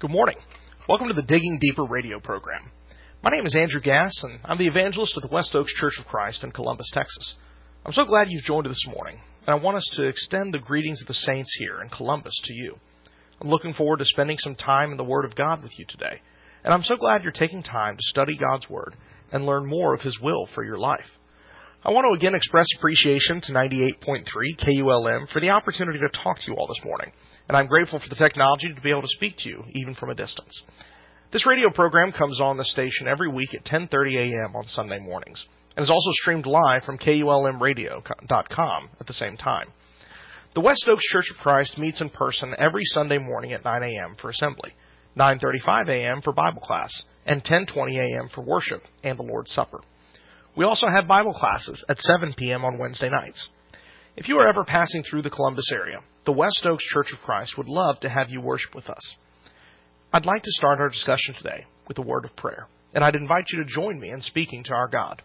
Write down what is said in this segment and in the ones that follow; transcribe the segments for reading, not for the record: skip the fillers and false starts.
Good morning. Welcome to the Digging Deeper radio program. My name is Andrew Gass, and I'm the evangelist at the West Oaks Church of Christ in Columbus, Texas. I'm so glad you've joined us this morning, and I want us to extend the greetings of the saints here in Columbus to you. I'm looking forward to spending some time in the Word of God with you today, and I'm so glad you're taking time to study God's Word and learn more of His will for your life. I want to again express appreciation to 98.3 KULM for the opportunity to talk to you all this morning. And I'm grateful for the technology to be able to speak to you, even from a distance. This radio program comes on the station every week at 10:30 a.m. on Sunday mornings, and is also streamed live from KULMradio.com at the same time. The West Oaks Church of Christ meets in person every Sunday morning at 9 a.m. for assembly, 9:35 a.m. for Bible class, and 10:20 a.m. for worship and the Lord's Supper. We also have Bible classes at 7 p.m. on Wednesday nights. If you are ever passing through the Columbus area, the West Oaks Church of Christ would love to have you worship with us. I'd like to start our discussion today with a word of prayer, and I'd invite you to join me in speaking to our God.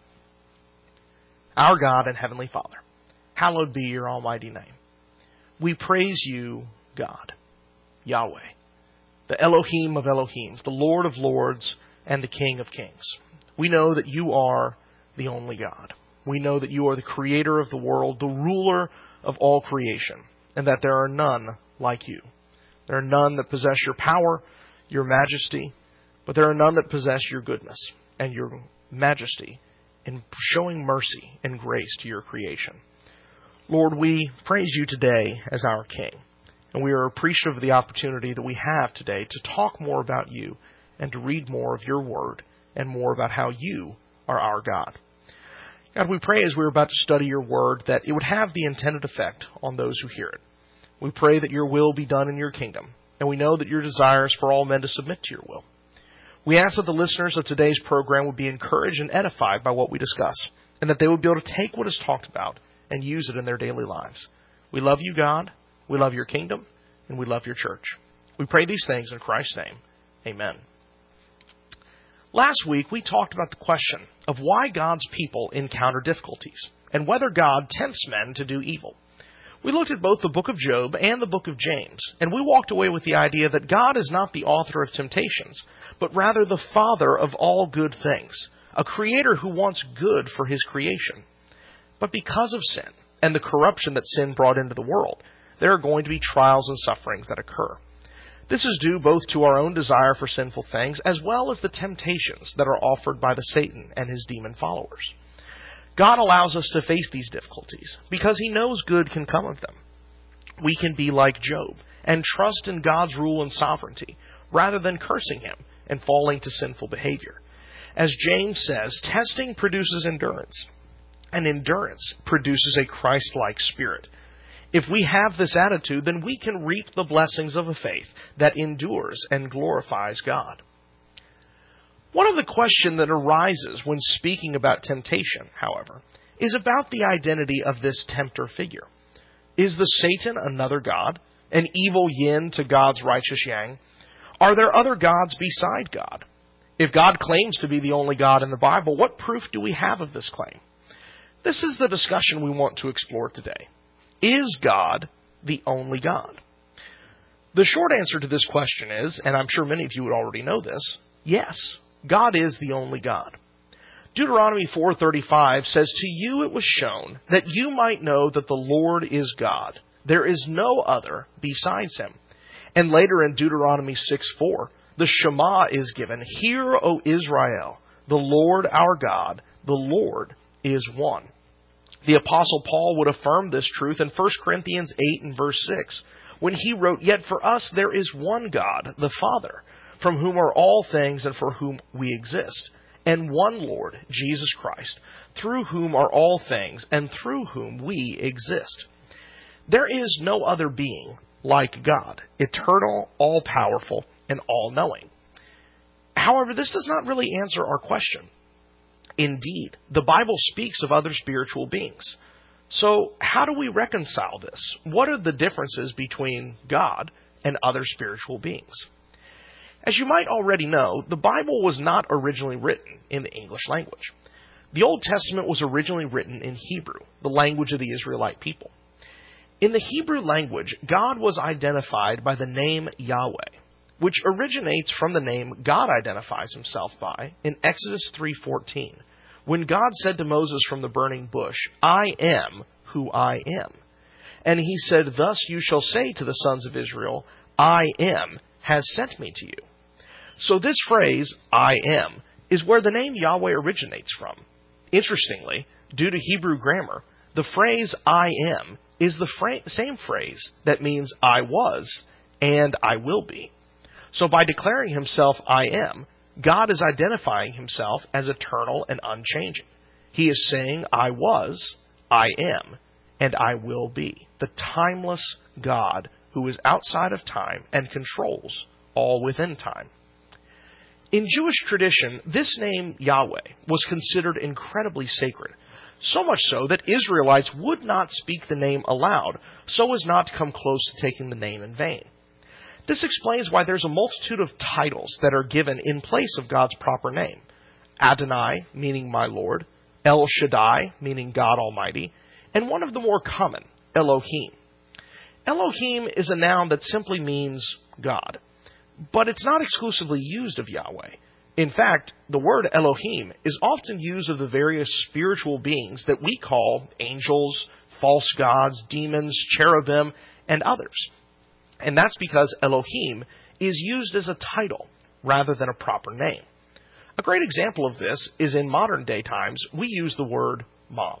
Our God and Heavenly Father, hallowed be your almighty name. We praise you, God, Yahweh, the Elohim of Elohims, the Lord of lords, and the King of kings. We know that you are the only God. We know that you are the creator of the world, the ruler of all creation, and that there are none like you. There are none that possess your power, your majesty, but there are none that possess your goodness and your majesty in showing mercy and grace to your creation. Lord, we praise you today as our King, and we are appreciative of the opportunity that we have today to talk more about you and to read more of your word and more about how you are our God. God, we pray as we're about to study your word that it would have the intended effect on those who hear it. We pray that your will be done in your kingdom, and we know that your desire is for all men to submit to your will. We ask that the listeners of today's program would be encouraged and edified by what we discuss, and that they would be able to take what is talked about and use it in their daily lives. We love you, God. We love your kingdom, and we love your church. We pray these things in Christ's name. Amen. Last week, we talked about the question of why God's people encounter difficulties and whether God tempts men to do evil. We looked at both the book of Job and the book of James, and we walked away with the idea that God is not the author of temptations, but rather the Father of all good things, a creator who wants good for his creation. But because of sin and the corruption that sin brought into the world, there are going to be trials and sufferings that occur. This is due both to our own desire for sinful things as well as the temptations that are offered by the Satan and his demon followers. God allows us to face these difficulties because he knows good can come of them. We can be like Job and trust in God's rule and sovereignty rather than cursing him and falling to sinful behavior. As James says, testing produces endurance, and endurance produces a Christ-like spirit. If we have this attitude, then we can reap the blessings of a faith that endures and glorifies God. One of the questions that arises when speaking about temptation, however, is about the identity of this tempter figure. Is the Satan another god, an evil yin to God's righteous yang? Are there other gods beside God? If God claims to be the only God in the Bible, what proof do we have of this claim? This is the discussion we want to explore today. Is God the only God? The short answer to this question is, and I'm sure many of you would already know this, yes, God is the only God. Deuteronomy 4:35 says, "To you it was shown that you might know that the Lord is God. There is no other besides him." And later in Deuteronomy 6:4, the Shema is given, "Hear, O Israel, the Lord our God, the Lord is one." The Apostle Paul would affirm this truth in 1 Corinthians 8 and verse 6, when he wrote, "Yet for us there is one God, the Father, from whom are all things and for whom we exist, and one Lord, Jesus Christ, through whom are all things and through whom we exist." There is no other being like God, eternal, all-powerful, and all-knowing. However, this does not really answer our question. Indeed, the Bible speaks of other spiritual beings. So how do we reconcile this? What are the differences between God and other spiritual beings? As you might already know, the Bible was not originally written in the English language. The Old Testament was originally written in Hebrew, the language of the Israelite people. In the Hebrew language, God was identified by the name Yahweh. which originates from the name God identifies himself by in Exodus 3:14, when God said to Moses from the burning bush, "I am who I am." And he said, "Thus you shall say to the sons of Israel, I am has sent me to you." So this phrase, "I am," is where the name Yahweh originates from. Interestingly, due to Hebrew grammar, the phrase "I am" is the same phrase that means "I was" and "I will be." So by declaring himself "I am," God is identifying himself as eternal and unchanging. He is saying, "I was, I am, and I will be," the timeless God who is outside of time and controls all within time. In Jewish tradition, this name Yahweh was considered incredibly sacred, so much so that Israelites would not speak the name aloud so as not to come close to taking the name in vain. This explains why there's a multitude of titles that are given in place of God's proper name. Adonai, meaning my Lord, El Shaddai, meaning God Almighty, and one of the more common, Elohim. Elohim is a noun that simply means God, but it's not exclusively used of Yahweh. In fact, the word Elohim is often used of the various spiritual beings that we call angels, false gods, demons, cherubim, and others. And that's because Elohim is used as a title rather than a proper name. A great example of this is in modern day times, we use the word mom.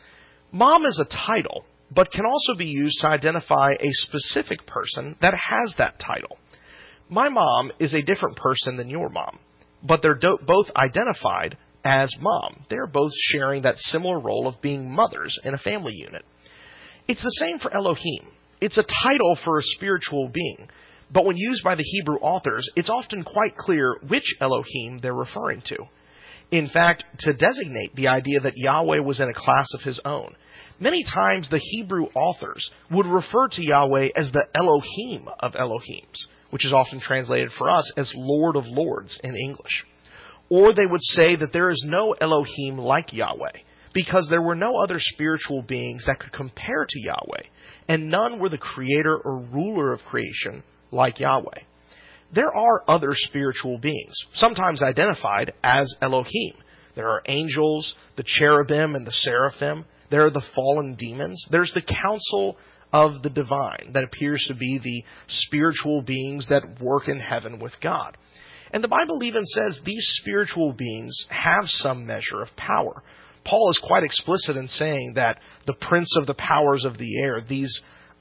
Mom is a title, but can also be used to identify a specific person that has that title. My mom is a different person than your mom, but they're both identified as mom. They're both sharing that similar role of being mothers in a family unit. It's the same for Elohim. It's a title for a spiritual being, but when used by the Hebrew authors, it's often quite clear which Elohim they're referring to. In fact, to designate the idea that Yahweh was in a class of his own, many times the Hebrew authors would refer to Yahweh as the Elohim of Elohims, which is often translated for us as Lord of Lords in English. Or they would say that there is no Elohim like Yahweh, because there were no other spiritual beings that could compare to Yahweh, and none were the creator or ruler of creation like Yahweh. There are other spiritual beings, sometimes identified as Elohim. There are angels, the cherubim and the seraphim. There are the fallen demons. There's the council of the divine that appears to be the spiritual beings that work in heaven with God. And the Bible even says these spiritual beings have some measure of power. Paul is quite explicit in saying that the prince of the powers of the air, these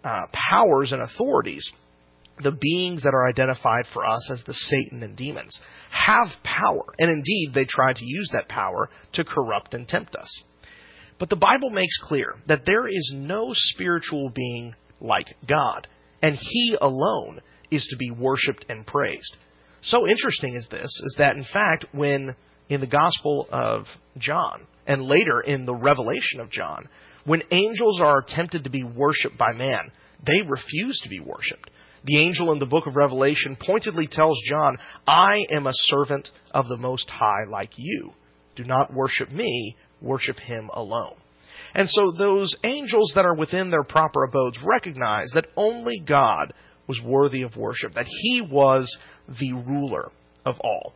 powers and authorities, the beings that are identified for us as the Satan and demons, have power. And indeed, they try to use that power to corrupt and tempt us. But the Bible makes clear that there is no spiritual being like God, and He alone is to be worshipped and praised. So interesting is this, is that in fact, when in the Gospel of John, and later in the Revelation of John, when angels are tempted to be worshipped by man, they refuse to be worshipped. The angel in the book of Revelation pointedly tells John, "I am a servant of the Most High like you. Do not worship me, worship Him alone." And so those angels that are within their proper abodes recognize that only God was worthy of worship, that He was the ruler of all.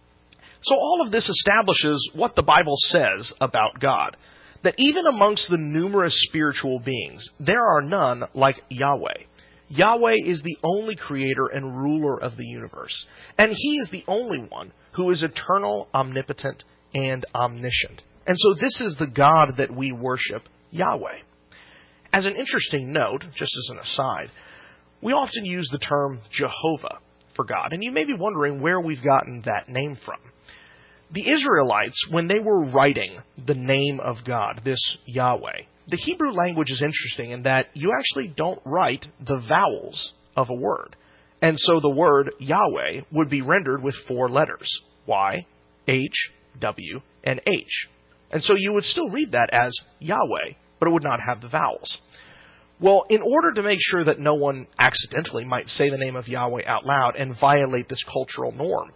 So all of this establishes what the Bible says about God, that even amongst the numerous spiritual beings, there are none like Yahweh. Yahweh is the only creator and ruler of the universe, and He is the only one who is eternal, omnipotent, and omniscient. And so this is the God that we worship, Yahweh. As an interesting note, just as an aside, we often use the term Jehovah for God, and you may be wondering where we've gotten that name from. The Israelites, when they were writing the name of God, this Yahweh, the Hebrew language is interesting in that you actually don't write the vowels of a word. And so the word Yahweh would be rendered with 4 letters, Y, H, W, and H. And so you would still read that as Yahweh, but it would not have the vowels. Well, in order to make sure that no one accidentally might say the name of Yahweh out loud and violate this cultural norm,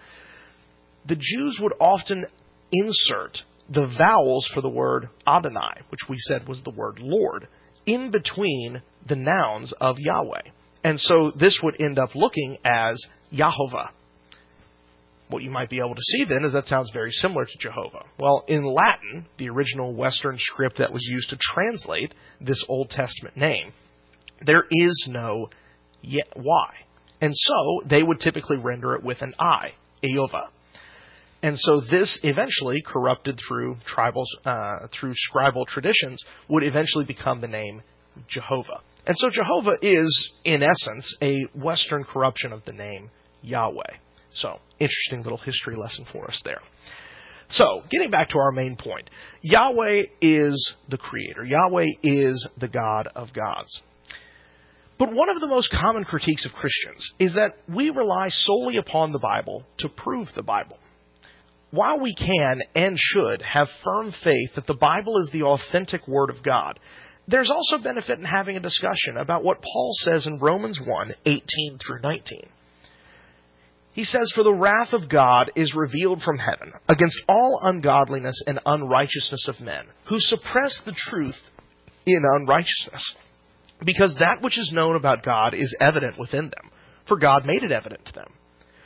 the Jews would often insert the vowels for the word Adonai, which we said was the word Lord, in between the nouns of Yahweh. And so this would end up looking as Yahovah. What you might be able to see then is that sounds very similar to Jehovah. Well, in Latin, the original Western script that was used to translate this Old Testament name, there is no Y. And so they would typically render it with an I, Eova. And so this eventually, corrupted through through scribal traditions, would eventually become the name Jehovah. And so Jehovah is, in essence, a Western corruption of the name Yahweh. So, interesting little history lesson for us there. So, getting back to our main point, Yahweh is the Creator. Yahweh is the God of gods. But one of the most common critiques of Christians is that we rely solely upon the Bible to prove the Bible. While we can and should have firm faith that the Bible is the authentic Word of God, there's also benefit in having a discussion about what Paul says in Romans 1:18 through 19. He says, "For the wrath of God is revealed from heaven against all ungodliness and unrighteousness of men, who suppress the truth in unrighteousness. Because that which is known about God is evident within them, for God made it evident to them."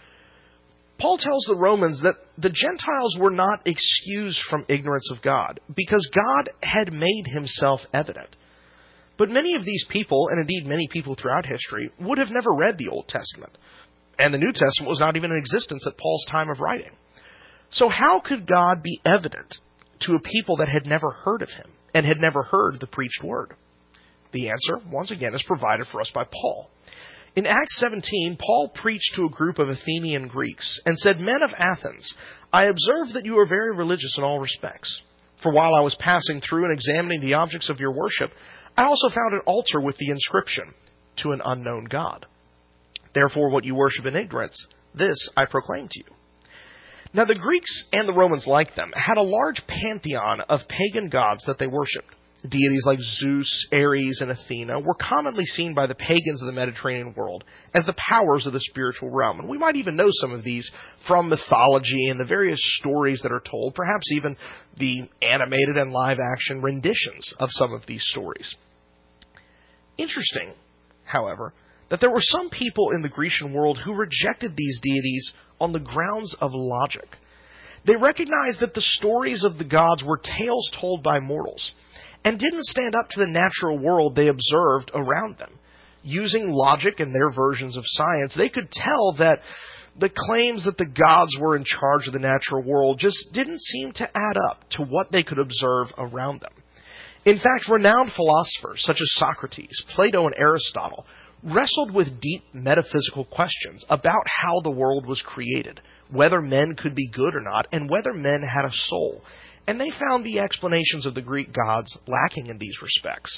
Paul tells the Romans that the Gentiles were not excused from ignorance of God, because God had made himself evident. But many of these people, and indeed many people throughout history, would have never read the Old Testament. And the New Testament was not even in existence at Paul's time of writing. So how could God be evident to a people that had never heard of him and had never heard the preached word? The answer, once again, is provided for us by Paul. In Acts 17, Paul preached to a group of Athenian Greeks and said, "Men of Athens, I observe that you are very religious in all respects. For while I was passing through and examining the objects of your worship, I also found an altar with the inscription, 'To an unknown God.' Therefore, what you worship in ignorance, this I proclaim to you." Now, the Greeks and the Romans like them had a large pantheon of pagan gods that they worshipped. Deities like Zeus, Ares, and Athena were commonly seen by the pagans of the Mediterranean world as the powers of the spiritual realm. And we might even know some of these from mythology and the various stories that are told, perhaps even the animated and live-action renditions of some of these stories. Interesting, however, that there were some people in the Grecian world who rejected these deities on the grounds of logic. They recognized that the stories of the gods were tales told by mortals, and didn't stand up to the natural world they observed around them. Using logic and their versions of science, they could tell that the claims that the gods were in charge of the natural world just didn't seem to add up to what they could observe around them. In fact, renowned philosophers such as Socrates, Plato, and Aristotle wrestled with deep metaphysical questions about how the world was created, whether men could be good or not, and whether men had a soul. And they found the explanations of the Greek gods lacking in these respects.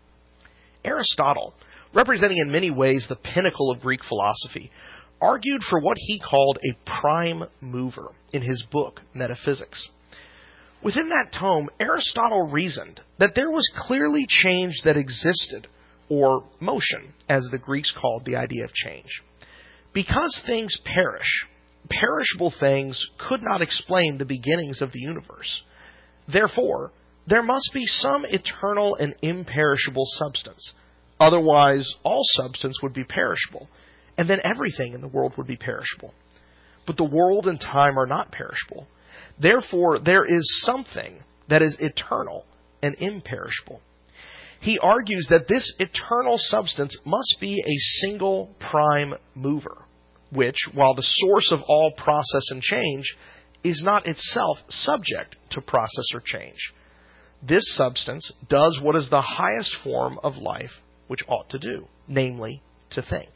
Aristotle, representing in many ways the pinnacle of Greek philosophy, argued for what he called a prime mover in his book, Metaphysics. Within that tome, Aristotle reasoned that there was clearly change that existed, or motion, as the Greeks called the idea of change. Because things perish, perishable things could not explain the beginnings of the universe. Therefore, there must be some eternal and imperishable substance. Otherwise, all substance would be perishable, and then everything in the world would be perishable. But the world and time are not perishable. Therefore, there is something that is eternal and imperishable. He argues that this eternal substance must be a single prime mover, which, while the source of all process and change, is not itself subject to process or change. This substance does what is the highest form of life which ought to do, namely, to think.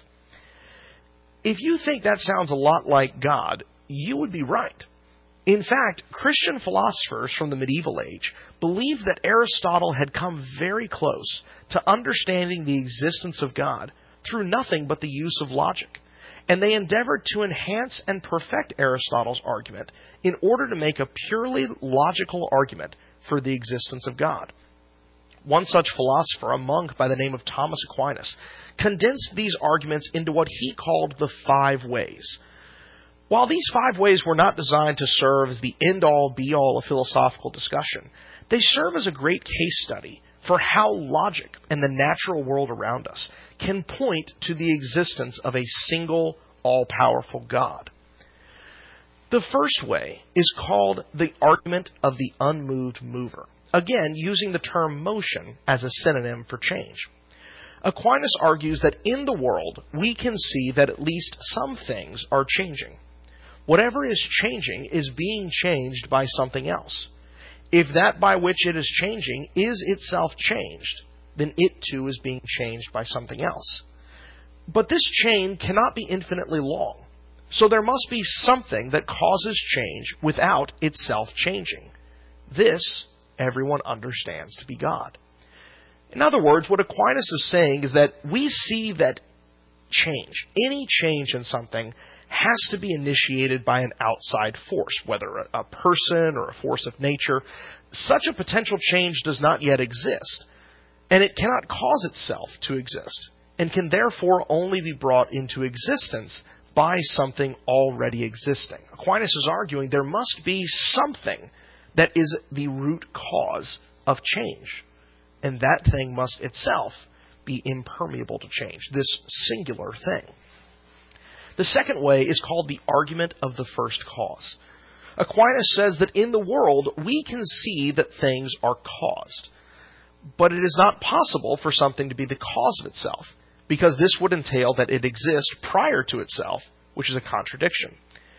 If you think that sounds a lot like God, you would be right. In fact, Christian philosophers from the medieval age believed that Aristotle had come very close to understanding the existence of God through nothing but the use of logic. And they endeavored to enhance and perfect Aristotle's argument in order to make a purely logical argument for the existence of God. One such philosopher, a monk by the name of Thomas Aquinas, condensed these arguments into what he called the 5 ways. While these 5 ways were not designed to serve as the end-all, be-all of philosophical discussion, they serve as a great case study for how logic and the natural world around us can point to the existence of a single, all-powerful God. The first way is called the argument of the unmoved mover, again using the term motion as a synonym for change. Aquinas argues that in the world we can see that at least some things are changing. Whatever is changing is being changed by something else. If that by which it is changing is itself changed, then it too is being changed by something else. But this chain cannot be infinitely long. So there must be something that causes change without itself changing. This everyone understands to be God. In other words, what Aquinas is saying is that we see that change, any change in something, has to be initiated by an outside force, whether a person or a force of nature. Such a potential change does not yet exist, and it cannot cause itself to exist, and can therefore only be brought into existence by something already existing. Aquinas is arguing there must be something that is the root cause of change, and that thing must itself be impermeable to change, this singular thing. The second way is called the argument of the first cause. Aquinas says that in the world we can see that things are caused, but it is not possible for something to be the cause of itself, because this would entail that it exists prior to itself, which is a contradiction.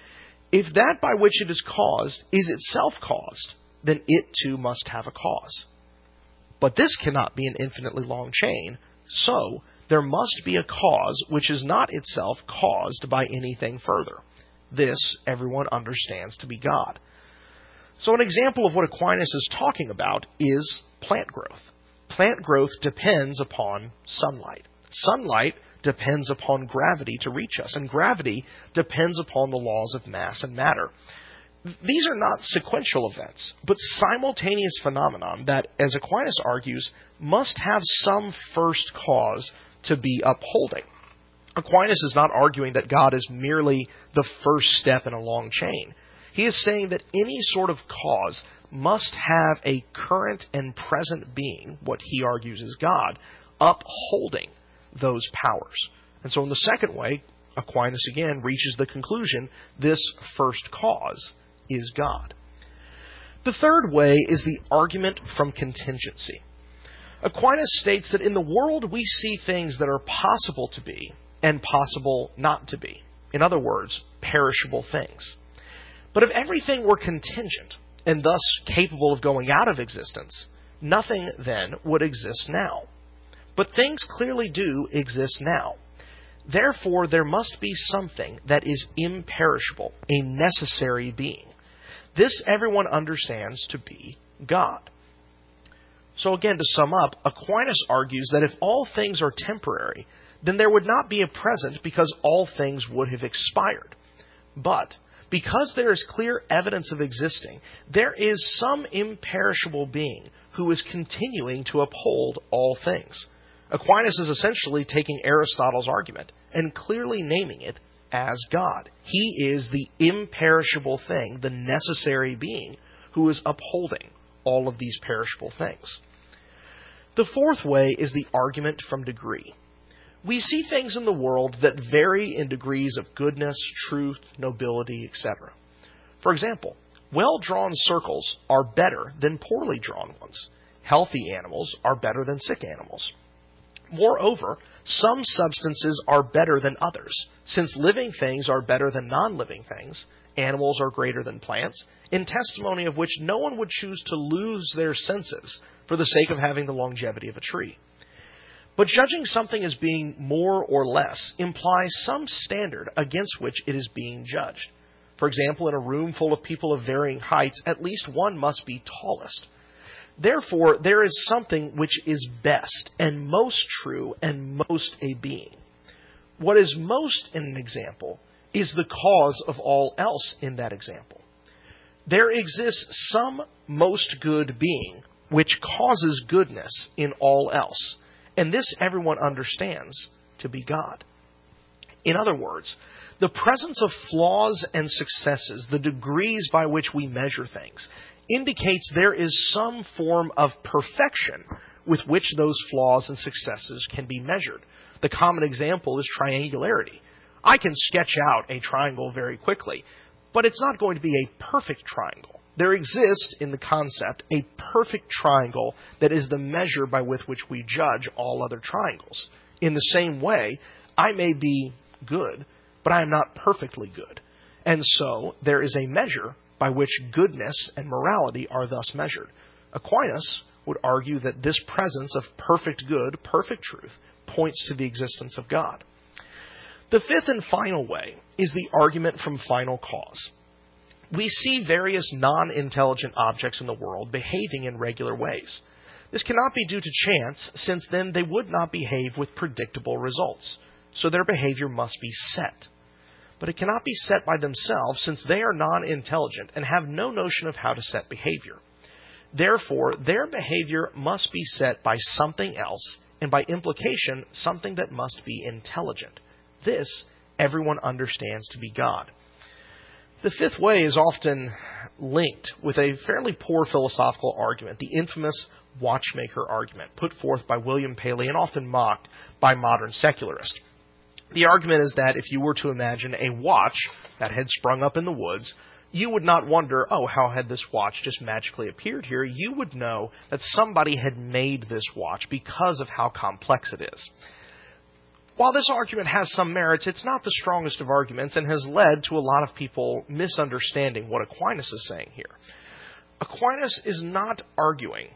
If that by which it is caused is itself caused, then it too must have a cause. But this cannot be an infinitely long chain, so there must be a cause which is not itself caused by anything further. This everyone understands to be God. So an example of what Aquinas is talking about is plant growth. Plant growth depends upon sunlight. Sunlight depends upon gravity to reach us, and gravity depends upon the laws of mass and matter. These are not sequential events, but simultaneous phenomenon that, as Aquinas argues, must have some first cause to be upholding. Aquinas is not arguing that God is merely the first step in a long chain. He is saying that any sort of cause must have a current and present being, what he argues is God, upholding those powers. And so in the second way, Aquinas again reaches the conclusion this first cause is God. The third way is the argument from contingency. Aquinas states that in the world we see things that are possible to be and possible not to be. In other words, perishable things. But if everything were contingent and thus capable of going out of existence, nothing then would exist now. But things clearly do exist now. Therefore, there must be something that is imperishable, a necessary being. This everyone understands to be God. So again, to sum up, Aquinas argues that if all things are temporary, then there would not be a present because all things would have expired. But because there is clear evidence of existing, there is some imperishable being who is continuing to uphold all things. Aquinas is essentially taking Aristotle's argument and clearly naming it as God. He is the imperishable thing, the necessary being, who is upholding all of these perishable things. The fourth way is the argument from degree. We see things in the world that vary in degrees of goodness, truth, nobility, etc. For example, well-drawn circles are better than poorly drawn ones. Healthy animals are better than sick animals. Moreover, some substances are better than others. Since living things are better than non-living things, animals are greater than plants, in testimony of which no one would choose to lose their senses for the sake of having the longevity of a tree. But judging something as being more or less implies some standard against which it is being judged. For example, in a room full of people of varying heights, at least one must be tallest. Therefore, there is something which is best and most true and most a being. What is most in an example is the cause of all else in that example. There exists some most good being which causes goodness in all else, and this everyone understands to be God. In other words, The presence of flaws and successes, the degrees by which we measure things, indicates there is some form of perfection with which those flaws and successes can be measured. The common example is triangularity. I can sketch out a triangle very quickly, but it's not going to be a perfect triangle. There exists in the concept a perfect triangle that is the measure by which we judge all other triangles. In the same way, I may be good, but I am not perfectly good. And so there is a measure by which goodness and morality are thus measured. Aquinas would argue that this presence of perfect good, perfect truth, points to the existence of God. The fifth and final way is the argument from final cause. We see various non-intelligent objects in the world behaving in regular ways. This cannot be due to chance, since then they would not behave with predictable results. So their behavior must be set. But it cannot be set by themselves, since they are non-intelligent and have no notion of how to set behavior. Therefore, their behavior must be set by something else, and by implication, something that must be intelligent. This everyone understands to be God. The fifth way is often linked with a fairly poor philosophical argument, the infamous watchmaker argument, put forth by William Paley and often mocked by modern secularists. The argument is that if you were to imagine a watch that had sprung up in the woods, you would not wonder, oh, how had this watch just magically appeared here? You would know that somebody had made this watch because of how complex it is. While this argument has some merits, it's not the strongest of arguments and has led to a lot of people misunderstanding what Aquinas is saying here. Aquinas is not arguing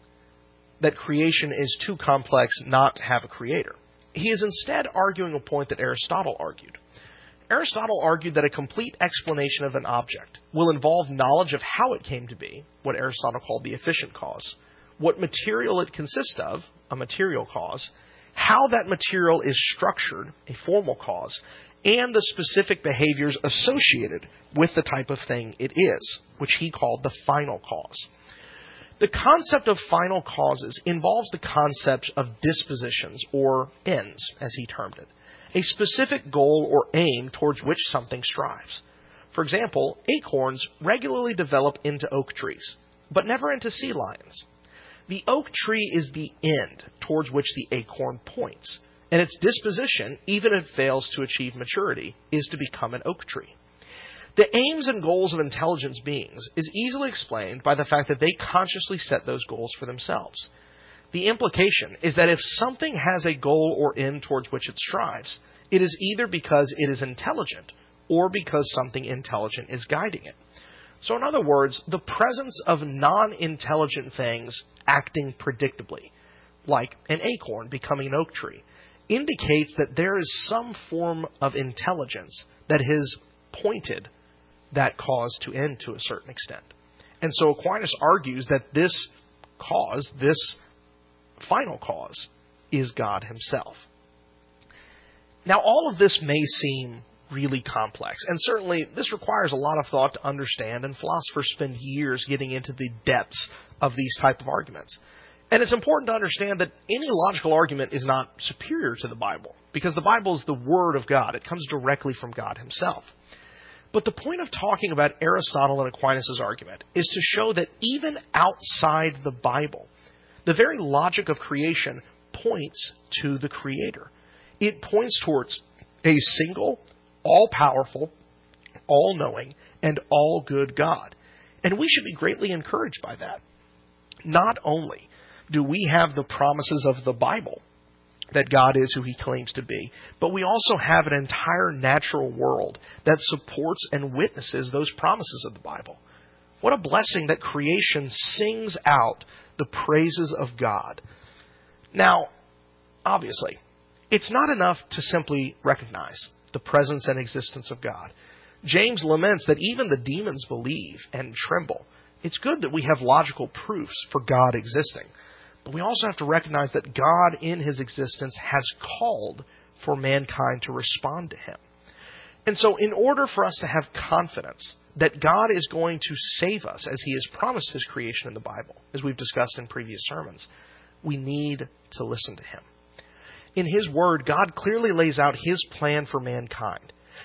that creation is too complex not to have a creator. He is instead arguing a point that Aristotle argued. Aristotle argued that a complete explanation of an object will involve knowledge of how it came to be, what Aristotle called the efficient cause, what material it consists of, a material cause, how that material is structured, a formal cause, and the specific behaviors associated with the type of thing it is, which he called the final cause. The concept of final causes involves the concept of dispositions, or ends, as he termed it, a specific goal or aim towards which something strives. For example, acorns regularly develop into oak trees, but never into sea lions. The oak tree is the end towards which the acorn points, and its disposition, even if it fails to achieve maturity, is to become an oak tree. The aims and goals of intelligent beings is easily explained by the fact that they consciously set those goals for themselves. The implication is that if something has a goal or end towards which it strives, it is either because it is intelligent or because something intelligent is guiding it. So in other words, the presence of non-intelligent things acting predictably, like an acorn becoming an oak tree, indicates that there is some form of intelligence that has pointed that cause to end to a certain extent. And so Aquinas argues that this cause, this final cause, is God himself. Now, all of this may seem really complex, and certainly this requires a lot of thought to understand, and philosophers spend years getting into the depths of these type of arguments. And it's important to understand that any logical argument is not superior to the Bible, because the Bible is the Word of God. It comes directly from God himself. But the point of talking about Aristotle and Aquinas' argument is to show that even outside the Bible, the very logic of creation points to the Creator. It points towards a single, all-powerful, all-knowing, and all-good God. And we should be greatly encouraged by that. Not only do we have the promises of the Bible, that God is who he claims to be, but we also have an entire natural world that supports and witnesses those promises of the Bible. What a blessing that creation sings out the praises of God. Now, obviously, it's not enough to simply recognize the presence and existence of God. James laments that even the demons believe and tremble. It's good that we have logical proofs for God existing. But we also have to recognize that God in his existence has called for mankind to respond to him. And so in order for us to have confidence that God is going to save us as he has promised his creation in the Bible, as we've discussed in previous sermons, we need to listen to him. In his word, God clearly lays out his plan for mankind,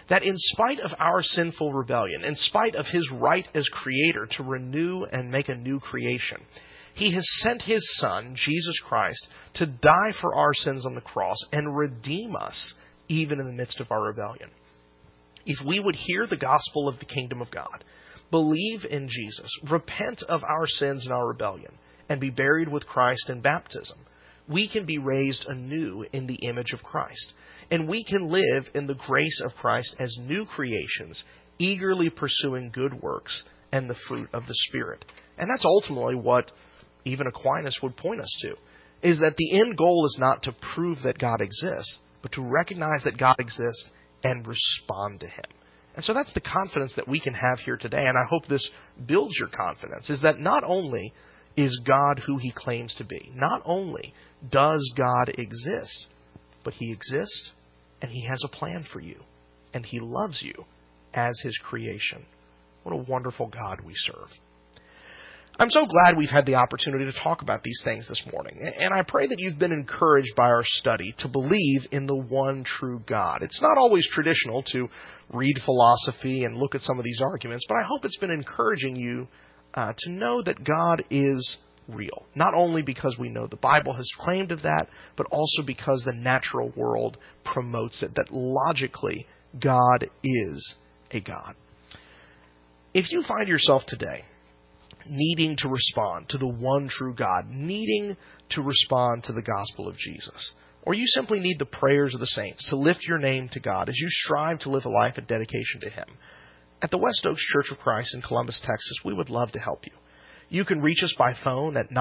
That in spite of our sinful rebellion, in spite of His right as Creator to renew and make a new creation, He has sent His Son, Jesus Christ, to die for our sins on the cross and redeem us even in the midst of our rebellion. If we would hear the gospel of the kingdom of God, believe in Jesus, repent of our sins and our rebellion, and be buried with Christ in baptism, we can be raised anew in the image of Christ. And we can live in the grace of Christ as new creations, eagerly pursuing good works and the fruit of the Spirit. And that's ultimately what even Aquinas would point us to, is that the end goal is not to prove that God exists, but to recognize that God exists and respond to Him. And so that's the confidence that we can have here today, and I hope this builds your confidence, is that not only is God who He claims to be, not only does God exist, but He exists and He has a plan for you, and He loves you as His creation. What a wonderful God we serve. I'm so glad we've had the opportunity to talk about these things this morning, and I pray that you've been encouraged by our study to believe in the one true God. It's not always traditional to read philosophy and look at some of these arguments, but I hope it's been encouraging you to know that God is real. Not only because we know the Bible has claimed of that, but also because the natural world promotes it, that logically God is a God. If you find yourself today needing to respond to the one true God, needing to respond to the gospel of Jesus, or you simply need the prayers of the saints to lift your name to God as you strive to live a life of dedication to Him, at the West Oaks Church of Christ in Columbus, Texas, we would love to help you. You can reach us by phone at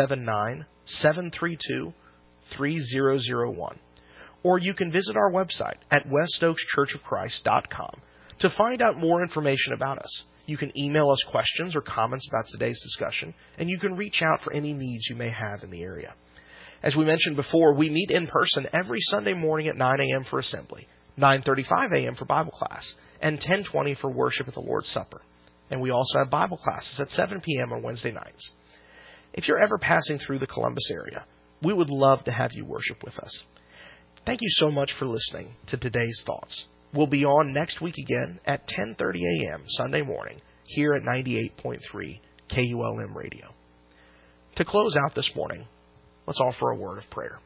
979-732-3001. Or you can visit our website at westoakschurchofchrist.com to find out more information about us. You can email us questions or comments about today's discussion, and you can reach out for any needs you may have in the area. As we mentioned before, we meet in person every Sunday morning at 9 a.m. for assembly, 9:35 a.m. for Bible class, and 10:20 for worship at the Lord's Supper. And we also have Bible classes at 7 p.m. on Wednesday nights. If you're ever passing through the Columbus area, we would love to have you worship with us. Thank you so much for listening to today's thoughts. We'll be on next week again at 10:30 a.m. Sunday morning here at 98.3 KULM Radio. To close out this morning, let's offer a word of prayer.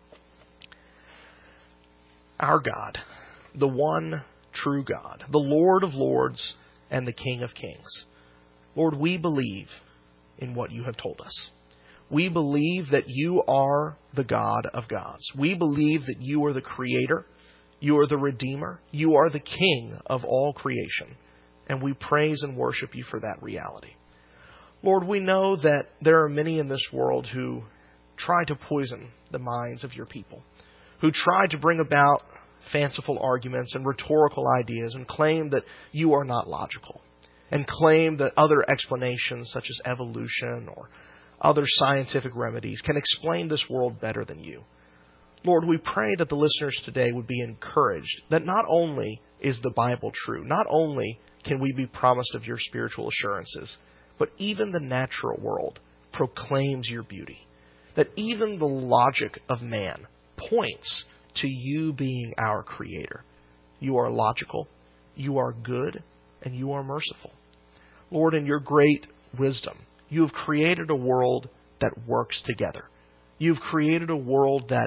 Our God, the one true God, the Lord of lords and the King of kings. Lord, we believe in what you have told us. We believe that you are the God of gods. We believe that you are the Creator, you are the Redeemer, you are the King of all creation, and we praise and worship you for that reality. Lord, we know that there are many in this world who try to poison the minds of your people, who try to bring about fanciful arguments and rhetorical ideas and claim that you are not logical, and claim that other explanations such as evolution or other scientific remedies can explain this world better than you. Lord, we pray that the listeners today would be encouraged that not only is the Bible true, not only can we be promised of your spiritual assurances, but even the natural world proclaims your beauty. That even the logic of man points to you being our Creator. You are logical, you are good, and you are merciful. Lord, in your great wisdom, you have created a world that works together. You've created a world that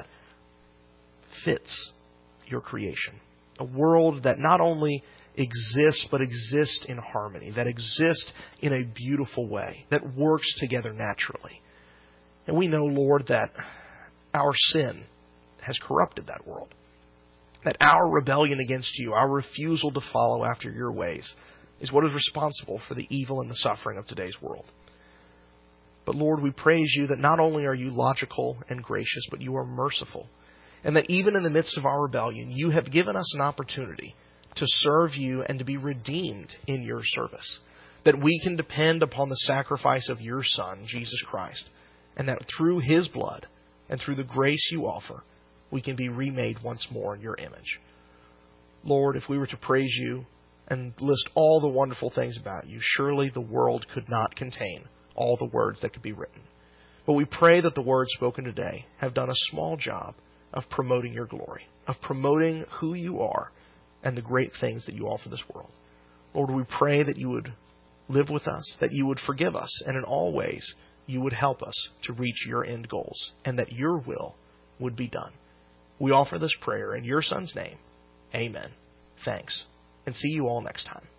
fits your creation. A world that not only exists, but exists in harmony, that exists in a beautiful way, that works together naturally. And we know, Lord, that our sin has corrupted that world. That our rebellion against you, our refusal to follow after your ways, is what is responsible for the evil and the suffering of today's world. But Lord, we praise you that not only are you logical and gracious, but you are merciful. And that even in the midst of our rebellion, you have given us an opportunity to serve you and to be redeemed in your service. That we can depend upon the sacrifice of your Son, Jesus Christ. And that through his blood and through the grace you offer, we can be remade once more in your image. Lord, if we were to praise you and list all the wonderful things about you, surely the world could not contain all the words that could be written. But we pray that the words spoken today have done a small job of promoting your glory, of promoting who you are, and the great things that you offer this world. Lord, we pray that you would live with us, that you would forgive us, and in all ways you would help us to reach your end goals, and that your will would be done. We offer this prayer in your Son's name. Amen. Thanks, and see you all next time.